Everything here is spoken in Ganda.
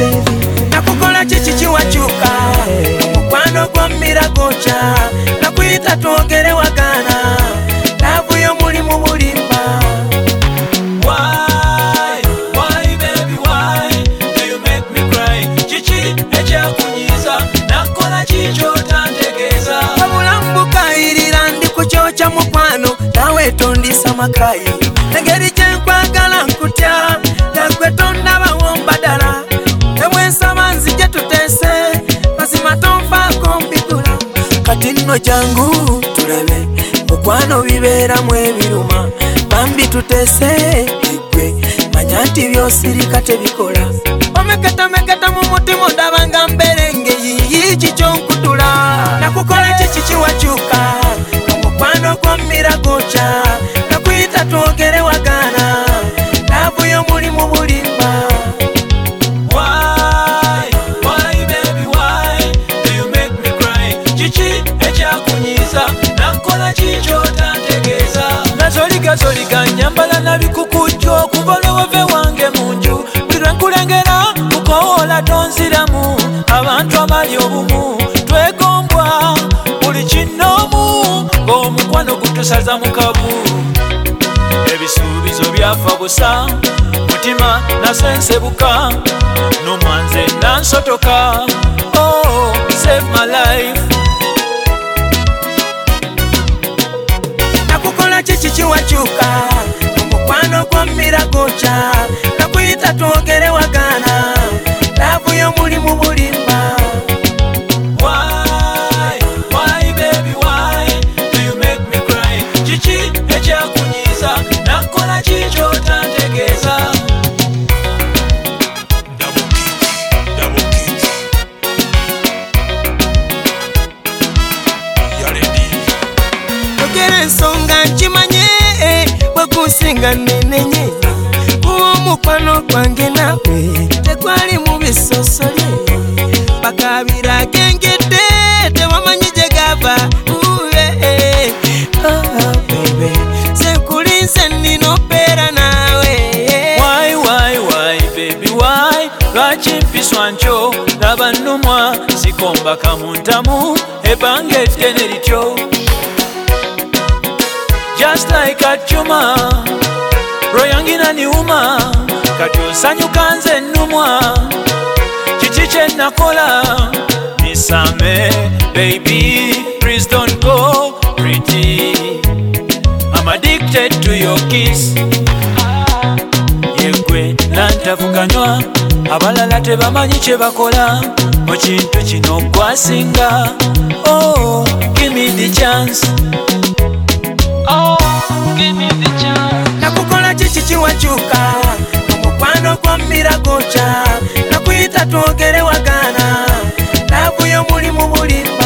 baby. Nakukola chichi wachuka mukwano kwa miragocha nakuita tuogere wagana lavu yo muli mu bulimba. Why baby why do you make me cry? Chichi echa kunyiza nakola chicho tantegeza Abulambuka irira ndi kuchocha mukwano nawe tondisa makayi ngeri kyenkwagala nkutya nakwe tonda bawomba dala emwensa manzi gye tutese mazima tonfaako mbigula kati nno jangu tulabe mukwano bibeeramu ebiruma bambi tutese egwe manya nti byosirika tebikola omeketa mu mutima ondabanga mberenge yiyi kyonkutula nakukola kiki wakyuka omukwano gwa miragocha nakuyita twogere wagana lavu yo muli mu bulimba. Why baby why do you make me cry? Chichi echa kunyiza nakola chicho tantegeza nazoliga nyambala nabikukujo kuvala wave wange munju buli nkulengera kukowola tonziramu abantu abali obumu twegombwa buli kinomu ng'omukwano gutusaza mukabu ebisuubizo byafa busa mutima nasensebuka numanze nansotoka. Oh, save my life. Nakukola chichi wachuka omukwano gwa miragocha nakuyita twogere wagana lavu yo muli mu bulimba. Why baby why do you make me cry? Chichi echa kunyiza nakola chicho tantegeza. Double kick. Ogere ensonga nkimanye bwekunsinga nenenye omukwano gwange nawe tekwali mu bisosole bakabira agengedde tewamanyi gye gava. Baby sekulinze nnina obeera naawe. Why baby why lwaki mpiswa ntyo laba nnumwa sikomba kamuntamu ebbanga eddene lityo just like a chuma royangina niuma kati osanyuka nze nnumwa kiki kye nakola nisame baby please don't go pretty I'm addicted to your kiss yegwe nantavuganywa abalala tebamanyi kye bakola mu kintu kino gwasinga. Oh, give me the chance. Nakukola chichi wachuka omukwano gwa miragocha nakuyita twogere wagana lavu yo muli mu bulimba.